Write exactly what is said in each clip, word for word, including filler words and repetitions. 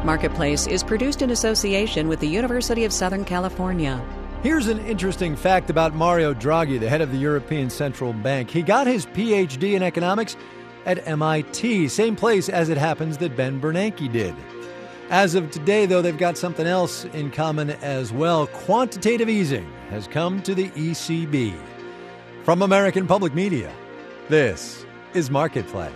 Marketplace is produced in association with the University of Southern California. Here's an interesting fact about Mario Draghi, the head of the European Central Bank. He got his P H D in economics at M I T, same place as it happens that Ben Bernanke did. As of today, though, they've got something else in common as well. Quantitative easing has come to the E C B. From American Public Media, this is Marketplace.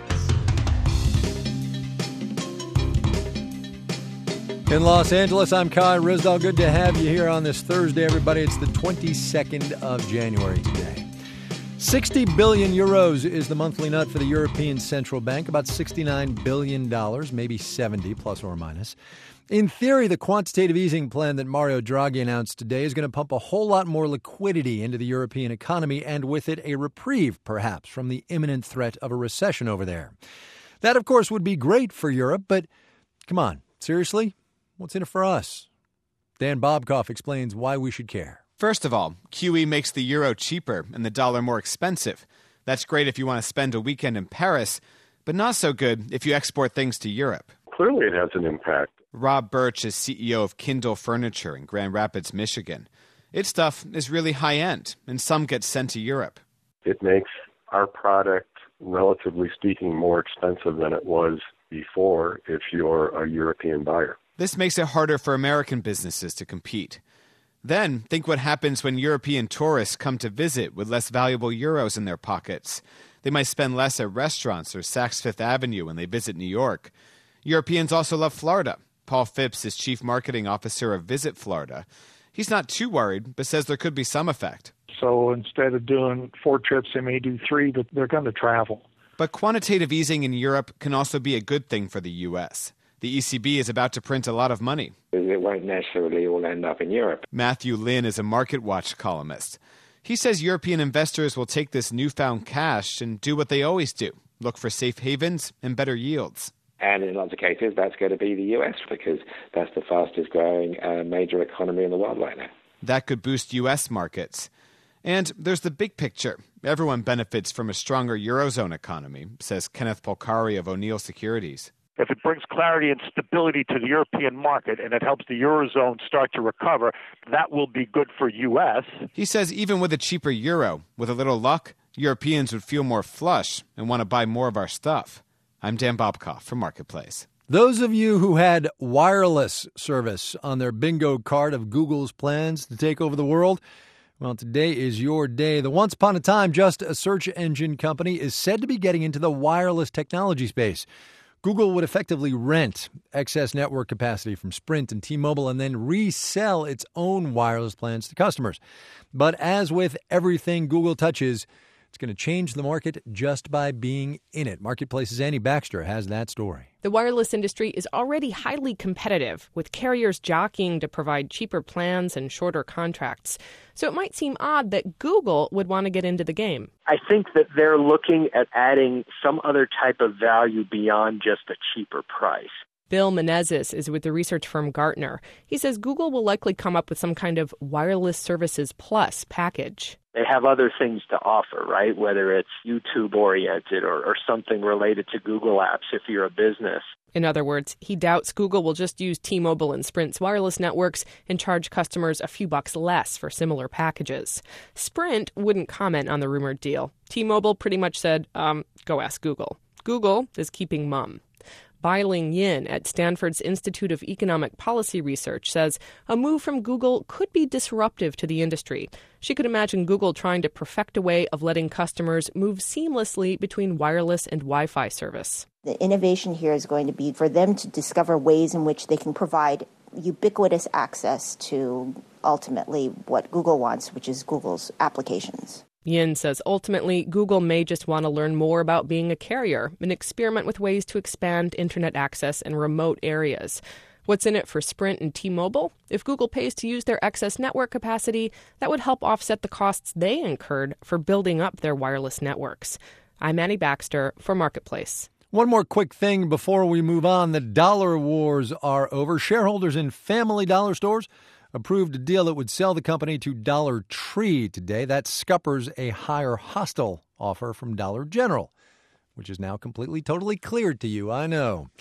In Los Angeles, I'm Kai Ryssdal. Good to have you here on this Thursday, everybody. It's the twenty-second of January today. sixty billion euros is the monthly nut for the European Central Bank, about sixty-nine billion dollars, maybe seventy plus or minus. In theory, the quantitative easing plan that Mario Draghi announced today is going to pump a whole lot more liquidity into the European economy, and with it a reprieve, perhaps, from the imminent threat of a recession over there. That, of course, would be great for Europe, but come on, seriously? What's in it for us? Dan Bobkoff explains why we should care. First of all, Q E makes the euro cheaper and the dollar more expensive. That's great if you want to spend a weekend in Paris, but not so good if you export things to Europe. Clearly it has an impact. Rob Birch is C E O of Kindle Furniture in Grand Rapids, Michigan. Its stuff is really high-end, and some get sent to Europe. It makes our product, relatively speaking, more expensive than it was before if you're a European buyer. This makes it harder for American businesses to compete. Then, think what happens when European tourists come to visit with less valuable euros in their pockets. They might spend less at restaurants or Saks Fifth Avenue when they visit New York. Europeans also love Florida. Paul Phipps is Chief Marketing Officer of Visit Florida. He's not too worried, but says there could be some effect. So instead of doing four trips, they may do three, but they're going to travel. But quantitative easing in Europe can also be a good thing for the U S. The E C B is about to print a lot of money. It won't necessarily all end up in Europe. Matthew Lynn is a MarketWatch columnist. He says European investors will take this newfound cash and do what they always do, look for safe havens and better yields. And in lots of cases, that's going to be the U S because that's the fastest growing uh, major economy in the world right now. That could boost U S markets. And there's the big picture. Everyone benefits from a stronger Eurozone economy, says Kenneth Polcari of O'Neill Securities. If it brings clarity and stability to the European market and it helps the Eurozone start to recover, that will be good for U S. He says even with a cheaper euro, with a little luck, Europeans would feel more flush and want to buy more of our stuff. I'm Dan Bobkoff from Marketplace. Those of you who had wireless service on their bingo card of Google's plans to take over the world, well, today is your day. The once upon a time just a search engine company is said to be getting into the wireless technology space. Google would effectively rent excess network capacity from Sprint and T-Mobile and then resell its own wireless plans to customers. But as with everything Google touches, it's going to change the market just by being in it. Marketplace's Annie Baxter has that story. The wireless industry is already highly competitive, with carriers jockeying to provide cheaper plans and shorter contracts. So it might seem odd that Google would want to get into the game. I think that they're looking at adding some other type of value beyond just a cheaper price. Bill Menezes is with the research firm Gartner. He says Google will likely come up with some kind of wireless services plus package. They have other things to offer, right? Whether it's YouTube-oriented or, or something related to Google Apps if you're a business. In other words, he doubts Google will just use T-Mobile and Sprint's wireless networks and charge customers a few bucks less for similar packages. Sprint wouldn't comment on the rumored deal. T-Mobile pretty much said, um, go ask Google. Google is keeping mum. Bai-Ling Yin at Stanford's Institute of Economic Policy Research says a move from Google could be disruptive to the industry. She could imagine Google trying to perfect a way of letting customers move seamlessly between wireless and Wi-Fi service. The innovation here is going to be for them to discover ways in which they can provide ubiquitous access to ultimately what Google wants, which is Google's applications. Yin says ultimately Google may just want to learn more about being a carrier and experiment with ways to expand internet access in remote areas. What's in it for Sprint and T-Mobile? If Google pays to use their excess network capacity, that would help offset the costs they incurred for building up their wireless networks. I'm Annie Baxter for Marketplace. One more quick thing before we move on. The dollar wars are over. Shareholders in Family Dollar stores approved a deal that would sell the company to Dollar Tree today. That scuppers a higher hostile offer from Dollar General, which is now completely, totally cleared to you, I know.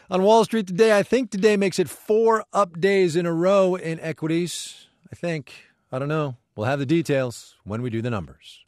On Wall Street today, I think today makes it four up days in a row in equities. I think. I don't know. We'll have the details when we do the numbers.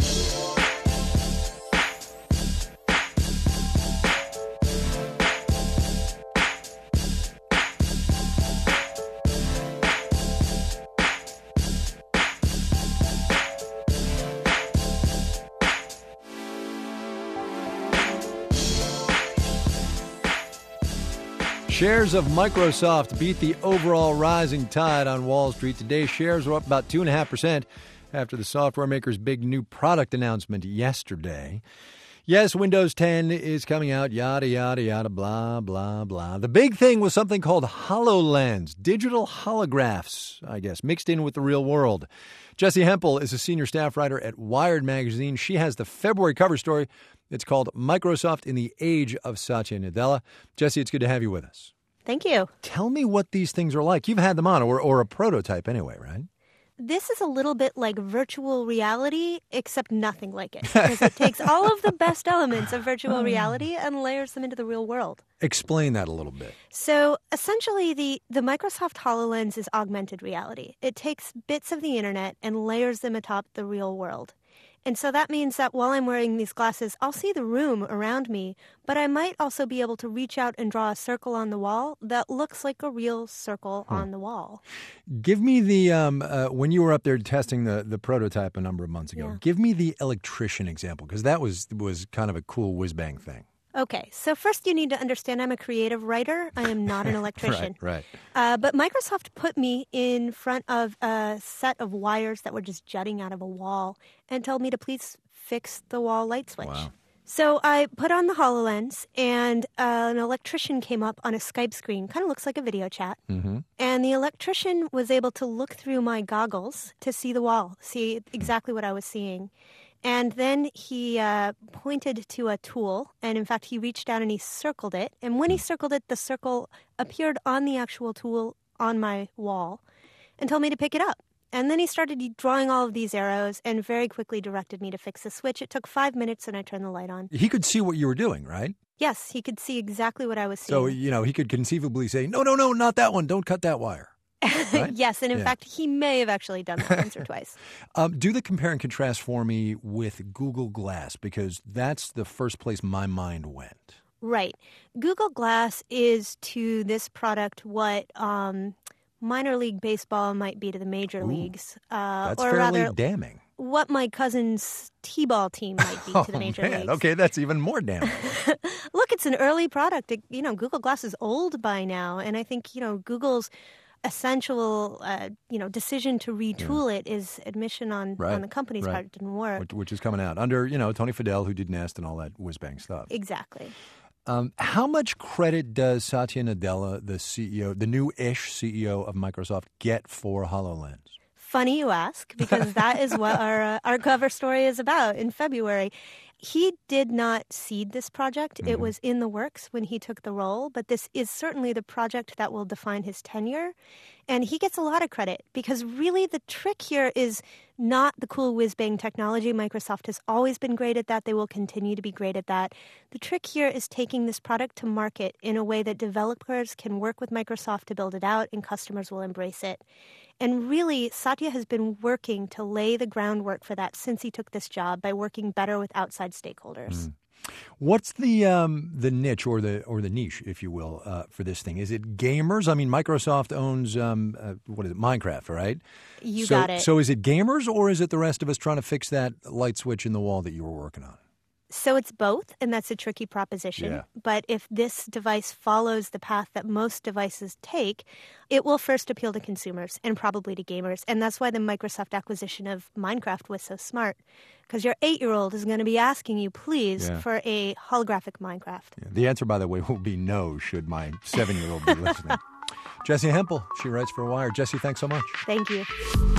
Shares of Microsoft beat the overall rising tide on Wall Street today. Shares were up about two point five percent after the software maker's big new product announcement yesterday. Yes, Windows ten is coming out, yada, yada, yada, blah, blah, blah. The big thing was something called HoloLens, digital holographs, I guess, mixed in with the real world. Jessi Hempel is a senior staff writer at Wired magazine. She has the February cover story. It's called Microsoft in the Age of Satya Nadella. Jessi, it's good to have you with us. Thank you. Tell me what these things are like. You've had them on, or, or a prototype anyway, right? This is a little bit like virtual reality, except nothing like it. Because it takes all of the best elements of virtual reality and layers them into the real world. Explain that a little bit. So essentially, the, the Microsoft HoloLens is augmented reality. It takes bits of the internet and layers them atop the real world. And so that means that while I'm wearing these glasses, I'll see the room around me, but I might also be able to reach out and draw a circle on the wall that looks like a real circle hmm. on the wall. Give me the, um, uh, when you were up there testing the, the prototype a number of months ago, yeah. give me the electrician example, because that was, was kind of a cool whiz-bang thing. Okay, so first you need to understand I'm a creative writer. I am not an electrician. right, right. Uh, but Microsoft put me in front of a set of wires that were just jutting out of a wall and told me to please fix the wall light switch. Wow. So I put on the HoloLens, and uh, an electrician came up on a Skype screen. Kind of looks like a video chat. Mm-hmm. And the electrician was able to look through my goggles to see the wall, see exactly what I was seeing. And then he uh, pointed to a tool, and in fact, he reached down and he circled it. And when he circled it, the circle appeared on the actual tool on my wall and told me to pick it up. And then he started drawing all of these arrows and very quickly directed me to fix the switch. It took five minutes, and I turned the light on. He could see what you were doing, right? Yes, he could see exactly what I was seeing. So, you know, he could conceivably say, no, no, no, not that one. Don't cut that wire. Right? Yes, and in yeah. fact, he may have actually done that once or twice. Um, do the compare and contrast for me with Google Glass, because that's the first place my mind went. Right. Google Glass is to this product what um, minor league baseball might be to the major Ooh, leagues. Uh, that's or fairly rather, damning. What my cousin's T-ball team might be oh, to the major man. leagues. Okay, that's even more damning. Look, it's an early product. It, you know, Google Glass is old by now, and I think, you know, Google's essential, uh, you know, decision to retool yeah. it is admission on, right. on the company's right. part. It didn't work. Which, which is coming out under, you know, Tony Fadell, who did Nest and all that whiz-bang stuff. Exactly. Um, how much credit does Satya Nadella, the C E O, the new-ish C E O of Microsoft, get for HoloLens? Funny you ask, because that is what our uh, our cover story is about in February. He did not seed this project. Mm-hmm. It was in the works when he took the role, but this is certainly the project that will define his tenure. And he gets a lot of credit because really the trick here is not the cool whiz-bang technology. Microsoft has always been great at that. They will continue to be great at that. The trick here is taking this product to market in a way that developers can work with Microsoft to build it out and customers will embrace it. And really, Satya has been working to lay the groundwork for that since he took this job by working better with outside stakeholders. Mm. What's the um, the niche or the or the niche, if you will, uh, for this thing? Is it gamers? I mean, Microsoft owns um, uh, what is it, Minecraft, right? You so, got it. So is it gamers or is it the rest of us trying to fix that light switch in the wall that you were working on? So it's both, and that's a tricky proposition. Yeah. But if this device follows the path that most devices take, it will first appeal to consumers and probably to gamers. And that's why the Microsoft acquisition of Minecraft was so smart. Because your eight-year-old is going to be asking you, please, yeah. for a holographic Minecraft. Yeah. The answer, by the way, will be no, should my seven-year-old be listening. Jessi Hempel, she writes for Wired. Jessi, thanks so much. Thank you.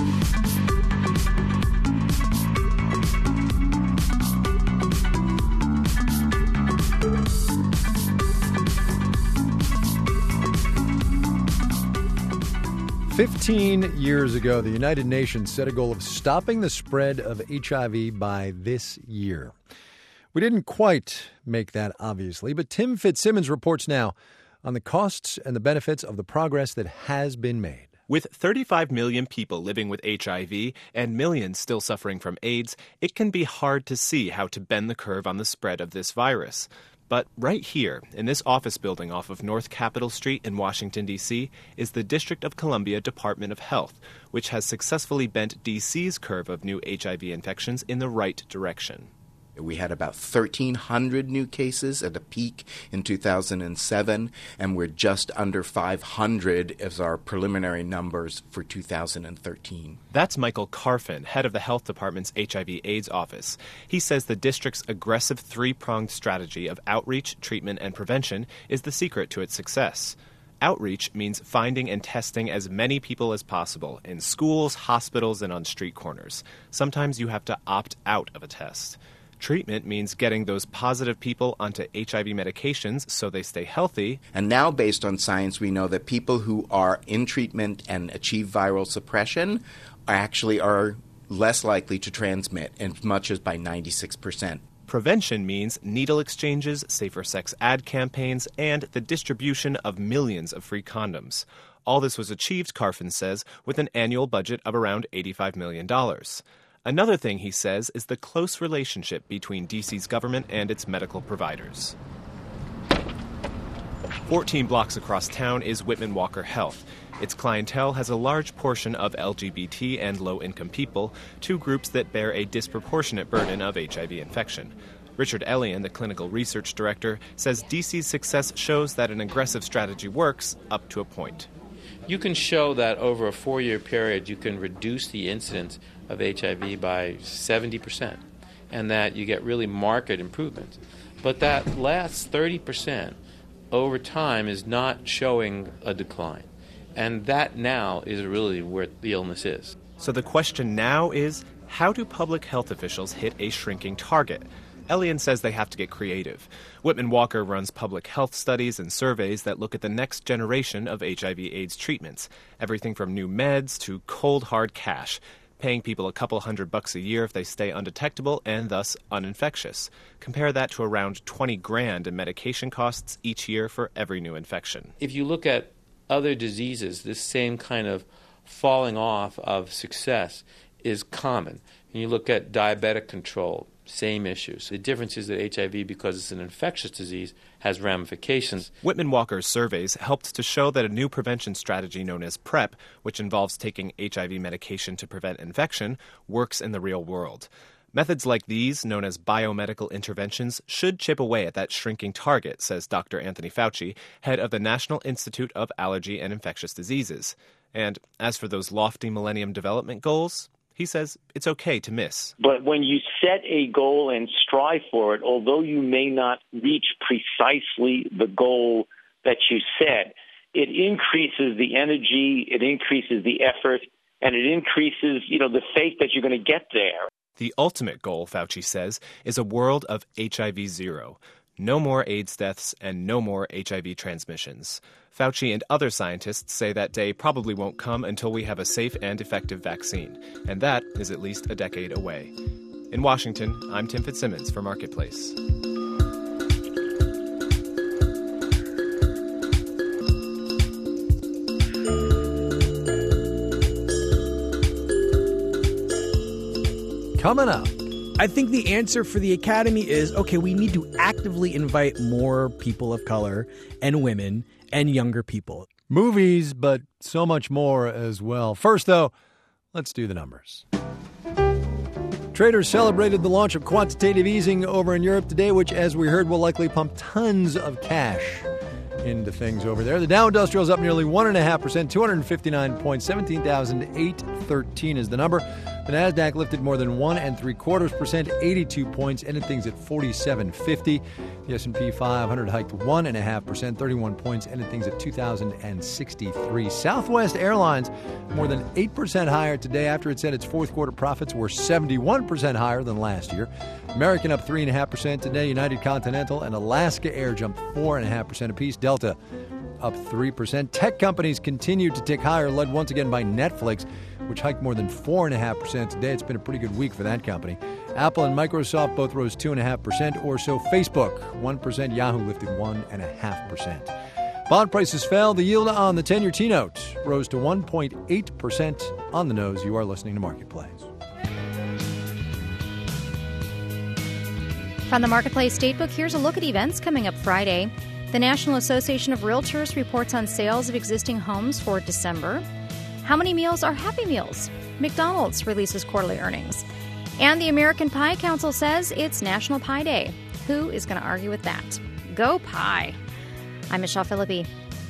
Fifteen years ago, the United Nations set a goal of stopping the spread of H I V by this year. We didn't quite make that, obviously, but Tim Fitzsimmons reports now on the costs and the benefits of the progress that has been made. With thirty-five million people living with H I V and millions still suffering from AIDS, it can be hard to see how to bend the curve on the spread of this virus. But right here, in this office building off of North Capitol Street in Washington, D C, is the District of Columbia Department of Health, which has successfully bent D C's curve of new H I V infections in the right direction. We had about thirteen hundred new cases at a peak in two thousand seven, and we're just under five hundred as our preliminary numbers for two thousand thirteen. That's Michael Carfin, head of the Health Department's H I V AIDS office. He says the district's aggressive three-pronged strategy of outreach, treatment, and prevention is the secret to its success. Outreach means finding and testing as many people as possible in schools, hospitals, and on street corners. Sometimes you have to opt out of a test. Treatment means getting those positive people onto H I V medications so they stay healthy. And now, based on science, we know that people who are in treatment and achieve viral suppression actually are less likely to transmit, as much as by ninety-six percent. Prevention means needle exchanges, safer sex ad campaigns, and the distribution of millions of free condoms. All this was achieved, Carfin says, with an annual budget of around eighty-five million dollars. Another thing, he says, is the close relationship between D C's government and its medical providers. fourteen blocks across town is Whitman Walker Health. Its clientele has a large portion of L G B T and low-income people, two groups that bear a disproportionate burden of H I V infection. Richard Elian, the clinical research director, says D C's success shows that an aggressive strategy works up to a point. You can show that over a four-year period you can reduce the incidence of H I V by seventy percent, and that you get really marked improvements. But that last thirty percent over time is not showing a decline. And that now is really where the illness is. So the question now is, how do public health officials hit a shrinking target? Elian says they have to get creative. Whitman Walker runs public health studies and surveys that look at the next generation of H I V AIDS treatments, everything from new meds to cold, hard cash, paying people a couple hundred bucks a year if they stay undetectable and thus uninfectious. Compare that to around twenty grand in medication costs each year for every new infection. If you look at other diseases, this same kind of falling off of success is common. And you look at diabetic control, same issues. The difference is that H I V, because it's an infectious disease, has ramifications. Whitman Walker's surveys helped to show that a new prevention strategy known as PrEP, which involves taking H I V medication to prevent infection, works in the real world. Methods like these, known as biomedical interventions, should chip away at that shrinking target, says Doctor Anthony Fauci, head of the National Institute of Allergy and Infectious Diseases. And as for those lofty Millennium Development Goals, he says it's okay to miss. But when you set a goal and strive for it, although you may not reach precisely the goal that you set, it increases the energy, it increases the effort, and it increases, you know, the faith that you're going to get there. The ultimate goal, Fauci says, is a world of H I V zero. No more AIDS deaths and no more H I V transmissions. Fauci and other scientists say that day probably won't come until we have a safe and effective vaccine, and that is at least a decade away. In Washington, I'm Tim Fitzsimmons for Marketplace. Coming up. I think the answer for the Academy is, okay, we need to actively invite more people of color and women and younger people. Movies, but so much more as well. First, though, let's do the numbers. Traders celebrated the launch of quantitative easing over in Europe today, which, as we heard, will likely pump tons of cash into things over there. The Dow Industrial is up nearly one point five percent, two hundred fifty-nine points, seventeen thousand eight hundred thirteen is the number. The Nasdaq lifted more than one and three quarters percent, eighty-two points, ended things at forty-seven fifty. The S and P five hundred hiked one and a half percent, thirty-one points, ended things at two thousand sixty-three. Southwest Airlines more than eight percent higher today after it said its fourth quarter profits were seventy-one percent higher than last year. American up three and a half percent today. United Continental and Alaska Air jumped four and a half percent apiece. Delta up three percent. Tech companies continued to tick higher, led once again by Netflix, which hiked more than four point five percent today. It's been a pretty good week for that company. Apple and Microsoft both rose two point five percent or so. Facebook, one percent. Yahoo lifted one point five percent. Bond prices fell. The yield on the ten-year T-note rose to one point eight percent on the nose. You are listening to Marketplace. From the Marketplace Statebook, here's a look at events coming up Friday. The National Association of Realtors reports on sales of existing homes for December. How many meals are Happy Meals? McDonald's releases quarterly earnings. And the American Pie Council says it's National Pie Day. Who is going to argue with that? Go Pie! I'm Michelle Philippi.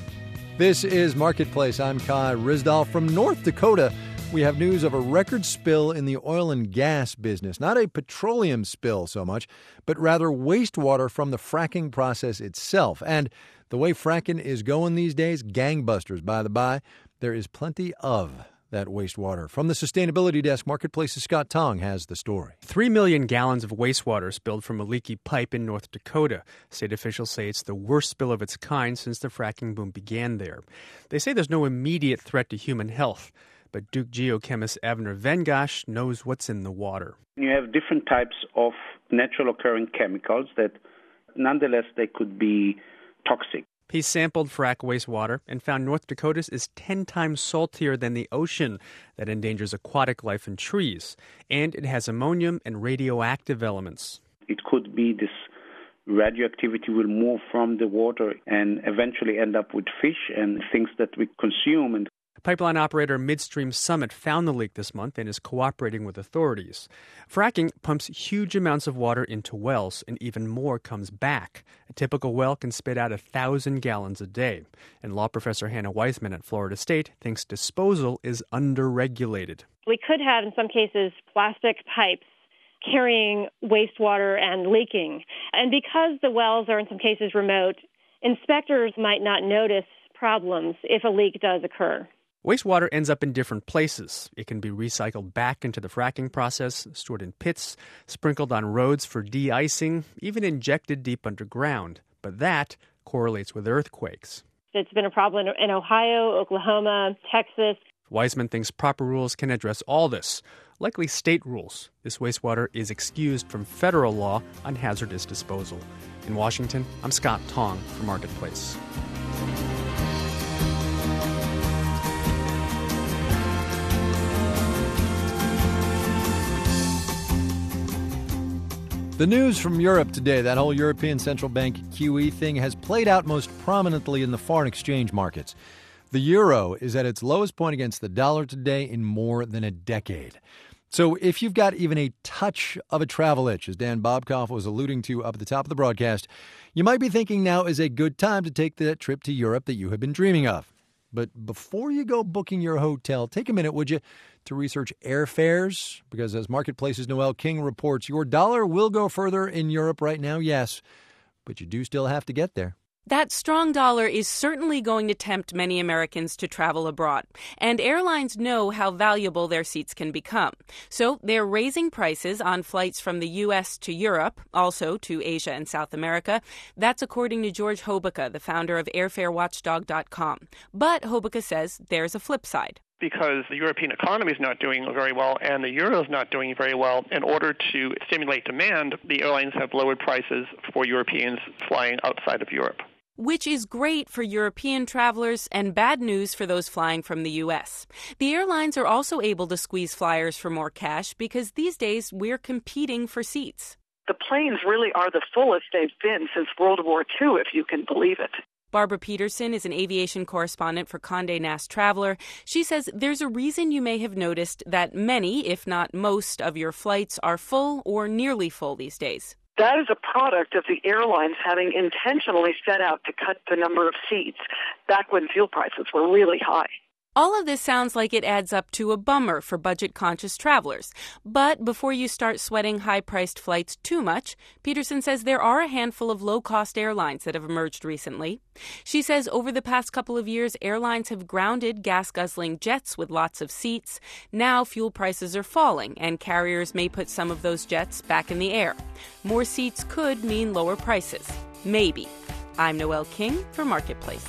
This is Marketplace. I'm Kai Ryssdal. From North Dakota, we have news of a record spill in the oil and gas business. Not a petroleum spill so much, but rather wastewater from the fracking process itself. And the way fracking is going these days, gangbusters, by the by, there is plenty of that wastewater. From the Sustainability Desk, Marketplace's Scott Tong has the story. Three million gallons of wastewater spilled from a leaky pipe in North Dakota. State officials say it's the worst spill of its kind since the fracking boom began there. They say there's no immediate threat to human health, but Duke geochemist Avner Vengash knows what's in the water. You have different types of natural occurring chemicals that nonetheless they could be toxic. He sampled frack wastewater and found North Dakota's is ten times saltier than the ocean that endangers aquatic life and trees. And it has ammonium and radioactive elements. It could be this radioactivity will move from the water and eventually end up with fish and things that we consume. And pipeline operator Midstream Summit found the leak this month and is cooperating with authorities. Fracking pumps huge amounts of water into wells, and even more comes back. A typical well can spit out a thousand gallons a day. And law professor Hannah Weisman at Florida State thinks disposal is underregulated. We could have, in some cases, plastic pipes carrying wastewater and leaking. And because the wells are in some cases remote, inspectors might not notice problems if a leak does occur. Wastewater ends up in different places. It can be recycled back into the fracking process, stored in pits, sprinkled on roads for de-icing, even injected deep underground. But that correlates with earthquakes. It's been a problem in Ohio, Oklahoma, Texas. Weisman thinks proper rules can address all this, likely state rules. This wastewater is excused from federal law on hazardous disposal. In Washington, I'm Scott Tong for Marketplace. The news from Europe today, that whole European Central Bank Q E thing has played out most prominently in the foreign exchange markets. The euro is at its lowest point against the dollar today in more than a decade. So if you've got even a touch of a travel itch, as Dan Bobkoff was alluding to up at the top of the broadcast, you might be thinking now is a good time to take that trip to Europe that you have been dreaming of. But before you go booking your hotel, take a minute, would you, to research airfares? Because as Marketplace's Noel King reports, your dollar will go further in Europe right now, yes, but you do still have to get there. That strong dollar is certainly going to tempt many Americans to travel abroad, and airlines know how valuable their seats can become. So they're raising prices on flights from the U S to Europe, also to Asia and South America. That's according to George Hobeika, the founder of airfare watchdog dot com. But Hobeika says there's a flip side. Because the European economy is not doing very well and the euro is not doing very well, in order to stimulate demand, the airlines have lowered prices for Europeans flying outside of Europe. Which is great for European travelers and bad news for those flying from the U S. The airlines are also able to squeeze flyers for more cash because these days we're competing for seats. The planes really are the fullest they've been since World War Two, if you can believe it. Barbara Peterson is an aviation correspondent for Condé Nast Traveler. She says there's a reason you may have noticed that many, if not most, of your flights are full or nearly full these days. That is a product of the airlines having intentionally set out to cut the number of seats back when fuel prices were really high. All of this sounds like it adds up to a bummer for budget-conscious travelers. But before you start sweating high-priced flights too much, Peterson says there are a handful of low-cost airlines that have emerged recently. She says over the past couple of years, airlines have grounded gas-guzzling jets with lots of seats. Now fuel prices are falling, and carriers may put some of those jets back in the air. More seats could mean lower prices. Maybe. I'm Noel King for Marketplace.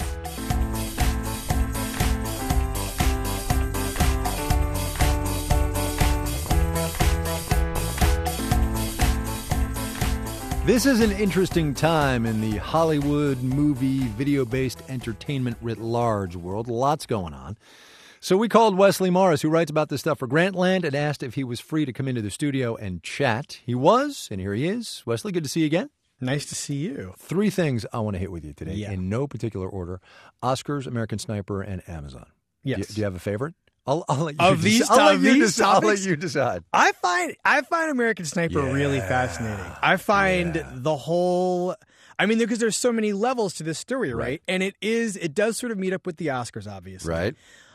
This is an interesting time in the Hollywood movie, video-based entertainment writ large world. Lots going on. So we called Wesley Morris, who writes about this stuff for Grantland, and asked if he was free to come into the studio and chat. He was, and here he is. Wesley, good to see you again. Nice to see you. Three things I want to hit with you today, Yeah. in no particular order. Oscars, American Sniper, and Amazon. Yes. Do, do you have a favorite? I'll, I'll let you Of deci- these, I'll to- let of you these deci- I'll let topics, you decide. I find I find American Sniper really Yeah. fascinating. I find Yeah. the whole. I mean, because there's so many levels to this story, right? Right. And it is it does sort of meet up with the Oscars, obviously. Right.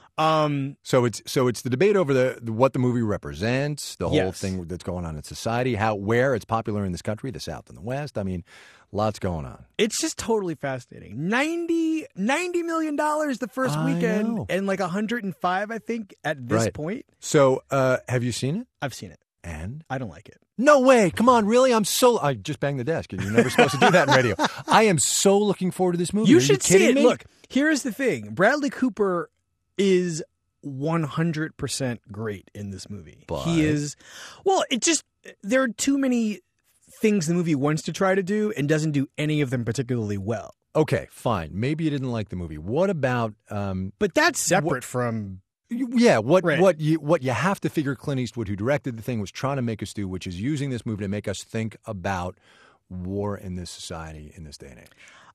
Um. So it's so it's the debate over the, the what the movie represents, the whole Yes. thing that's going on in society, how where it's popular in this country, the South and the West. I mean, lots going on. It's just totally fascinating. ninety, ninety million dollars the first I weekend, know. and like one hundred five, I think, at this Right. point. So, uh, have you seen it? I've seen it. And I don't like it. no way! Come on, really? I'm so I just banged the desk, and you're never supposed to do that in radio. I am so looking forward to this movie. You Are should see kidding it. me? Look, here's the thing. Bradley Cooper is one hundred percent great in this movie. But- He is, well, it just, there are too many things the movie wants to try to do and doesn't do any of them particularly well. Okay, fine. Maybe you didn't like the movie. What about? Um, But that's separate from. Yeah, what Right. what you what you have to figure Clint Eastwood, who directed the thing, was trying to make us do, which is using this movie to make us think about war in this society in this day and age.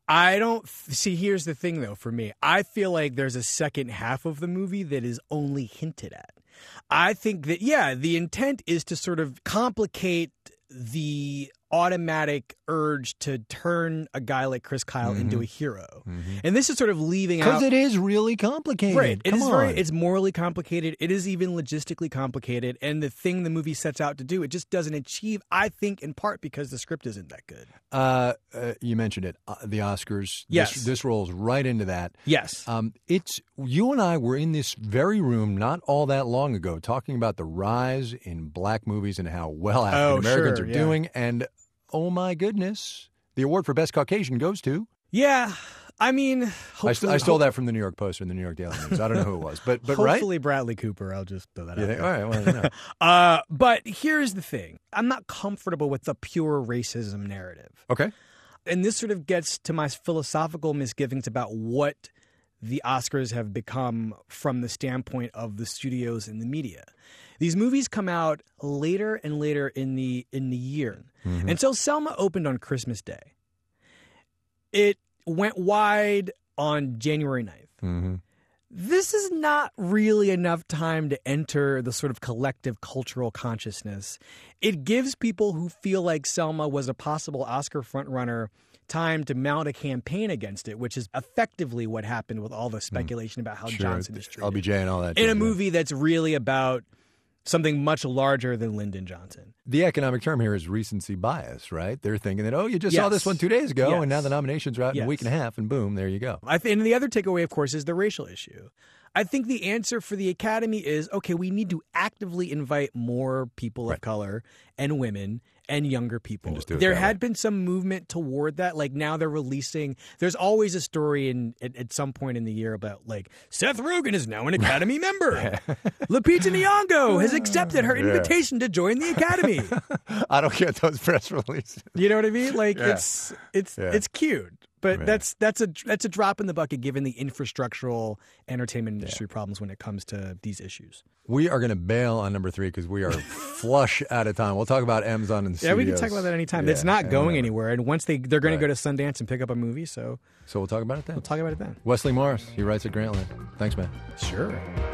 I don't see. Here's the thing, though. For me, I feel like there's a second half of the movie that is only hinted at. I think that yeah, the intent is to sort of complicate the automatic urge to turn a guy like Chris Kyle Mhm. into a hero, and this is sort of leaving out Because it is really complicated. Right. It Come is on. very it's morally complicated. It is even logistically complicated. And the thing the movie sets out to do, it just doesn't achieve, I think, in part because the script isn't that good. Uh, uh, you mentioned it, uh, the Oscars. Yes. This, this rolls right into that. Yes. Um, it's you and I were in this very room not all that long ago talking about the rise in black movies and how well African Americans sure, are yeah. doing. And oh my goodness, the award for Best Caucasian goes to. Yeah. I mean, I, st- hopefully- I stole that from the New York Post or the New York Daily News. I don't know who it was, but but right. Hopefully Bradley Cooper. I'll just throw that You out think- there. all right, well, you know. uh, but here's the thing. I'm not comfortable with the pure racism narrative. Okay. And this sort of gets to my philosophical misgivings about what the Oscars have become from the standpoint of the studios and the media. These movies come out later and later in the in the year. Mm-hmm. And so Selma opened on Christmas Day. It went wide on January ninth. Mm-hmm. This is not really enough time to enter the sort of collective cultural consciousness. It gives people who feel like Selma was a possible Oscar frontrunner time to mount a campaign against it, which is effectively what happened with all the speculation about how Sure. Johnson is treated. L B J and all that. In too, a yeah. movie that's really about something much larger than Lyndon Johnson. The economic term here is recency bias, right? They're thinking that, oh, you just saw Yes. this one two days ago, Yes. and now the nominations are out in a Yes. week and a half, and boom, there you go. I th- and the other takeaway, of course, is the racial issue. I think the answer for the Academy is, okay, we need to actively invite more people of color and women and younger people. just do it There that had way. been some movement toward that. Like now they're releasing, there's always a story in at, at some point in the year about like, Seth Rogen is now an Academy member. Lupita Nyong'o has accepted her Yeah. invitation to join the Academy. I don't get those press releases. You know what I mean? Like Yeah. it's it's Yeah. it's cute, but Right. that's that's a that's a drop in the bucket given the infrastructural entertainment industry problems when it comes to these issues. We are going to bail on number three because we are flush out of time. We'll talk about Amazon and Yeah, we can studios. talk about that anytime. Yeah, it's not and going whatever. anywhere, and once they they're going Right. to go to Sundance and pick up a movie, so So we'll talk about it then. we'll talk about it then. Wesley Morris, he writes at Grantland. Thanks, man. Sure.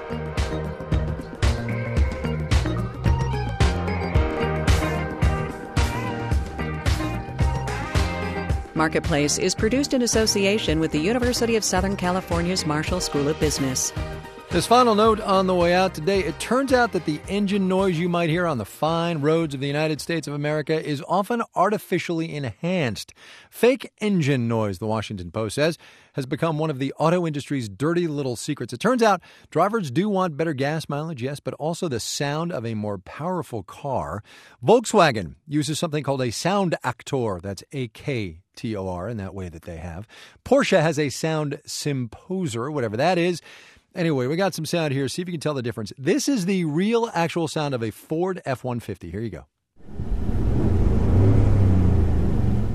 Marketplace is produced in association with the University of Southern California's Marshall School of Business. This final note on the way out today, it turns out that the engine noise you might hear on the fine roads of the United States of America is often artificially enhanced. Fake engine noise, the Washington Post says, has become one of the auto industry's dirty little secrets. It turns out drivers do want better gas mileage, yes, but also the sound of a more powerful car. Volkswagen uses something called a sound actor. That's A K T O R in that way that they have. Porsche has a sound symposer, whatever that is. Anyway, we got some sound here. See if you can tell the difference. This is the real actual sound of a Ford F one fifty. Here you go.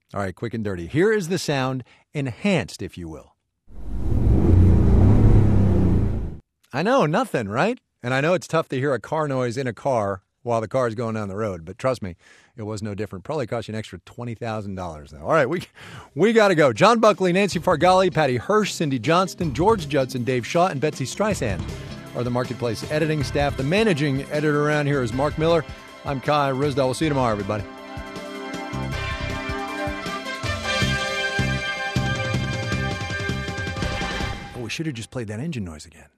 All right, quick and dirty. Here is the sound, enhanced, if you will. I know, nothing, right? And I know it's tough to hear a car noise in a car while the car is going down the road, but trust me, it was no different. Probably cost you an extra twenty thousand dollars, though. All right, we we got to go. John Buckley, Nancy Fargali, Patty Hirsch, Cindy Johnston, George Judson, Dave Shaw, and Betsy Streisand are the Marketplace editing staff. The managing editor around here is Mark Miller. I'm Kai Ryssdal. We'll see you tomorrow, everybody. Oh, we should have just played that engine noise again.